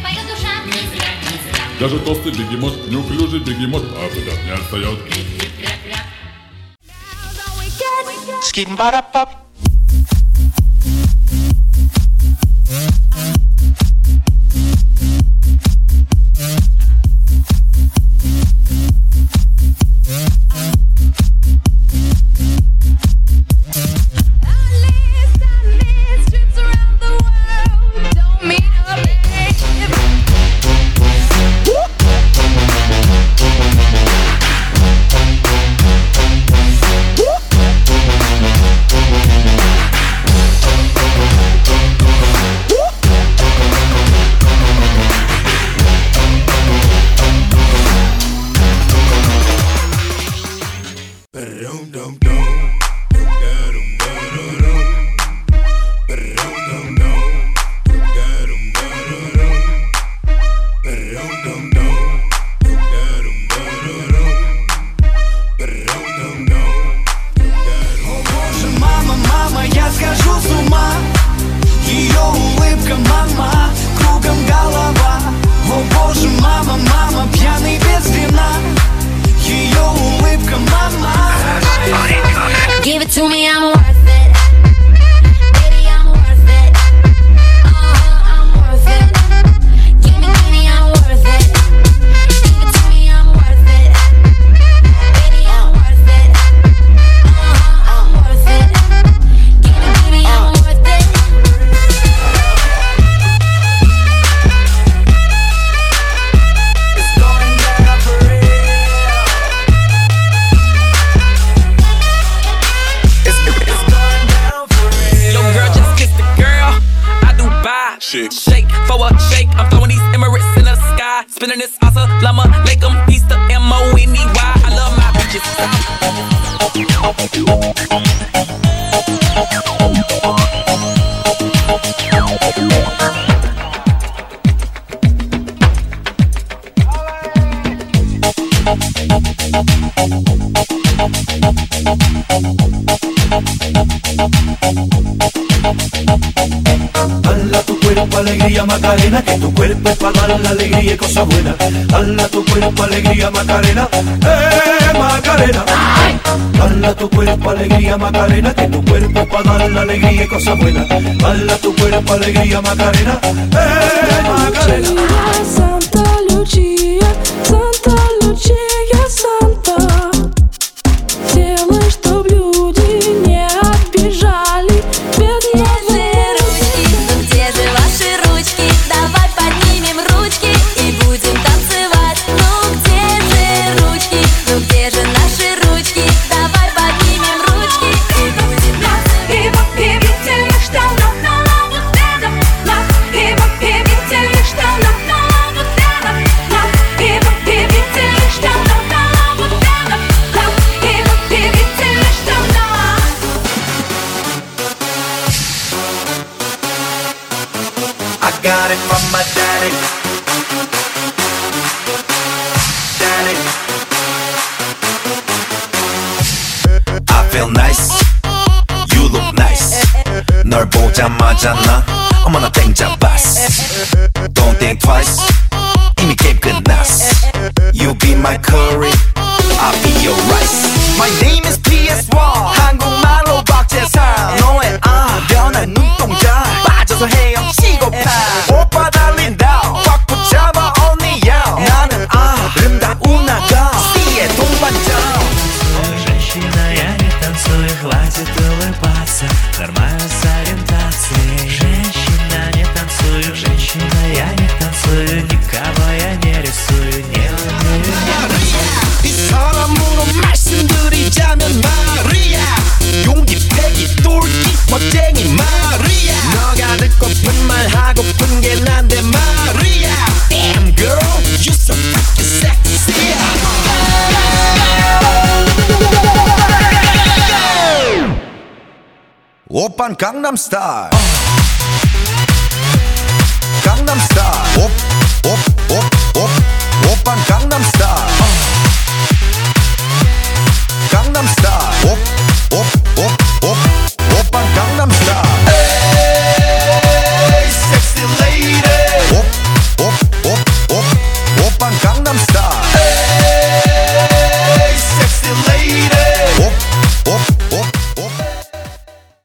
поет душа. Даже толстый бегемот, неуклюжий бегемот, а куда не отстает. Skip-ba-da-pop. Give it to me, I'm worth it. Baby, I'm worth it. I'm worth it. Give me, I'm worth it. Give it to me, I'm worth it. Baby, I'm worth it. I'm worth it. Give me, I'm worth it. It's going down for real. Shake for a shake, I'm throwing these Emirates in the sky. Spinning this assalamu alaikum, peace to M-O-N-E-Y. I love my bitches. Hala tu cuerpo, alegría, Macarena, que tu cuerpo es para dar la alegría y cosas buenas. Hala tu cuerpo, alegría, Macarena, Macarena. Hala tu cuerpo, alegría, Macarena, que tu cuerpo es para dar la alegría y cosas buenas. Hala tu cuerpo, alegría, Macarena, Macarena. Santa Lucia, Santa Lucia, Santa. Делай, чтоб люди не обижали бедного. Где же ваши ручки? Давай поднимем ручки и будем танцевать. Ну где же ручки? Ну где же наши ручки? Давай поднимем ручки и будем танцевать. И видите ли, что нам вот это? И видите ли, что нам вот это? И видите ли, что нам вот это? И видите ли, что нам. I got it from my daddy. Daddy. I feel nice, you look nice. 널 보자마자 나 어머나 땡 잡았어. Don't think twice, 이미 게임 끝났어. You be my curry, I'll be your rice. My name is PS1, 한국말로 박재상. 너의 변한 눈동자 빠져서 헤엄치고파. 오빠 달린다, 꽉 붙잡아 언니야. 나는 아름다운 아가, 씨의 동반자. Женщина, я не танцую, хватит улыбаться. Нормально с ориентацией. Женщина, не танцую, женщина, я не танцую. Никого я не рисую, не умею. 이 사람으로 말씀드리자면 마리아. 용기, 패기, 똘끼, 멋쟁이 마리아. 너가 듣고픈 말 하고픈 게 난데 마리아. Damn girl, you so fucking sexy. 오빤 강남스타일.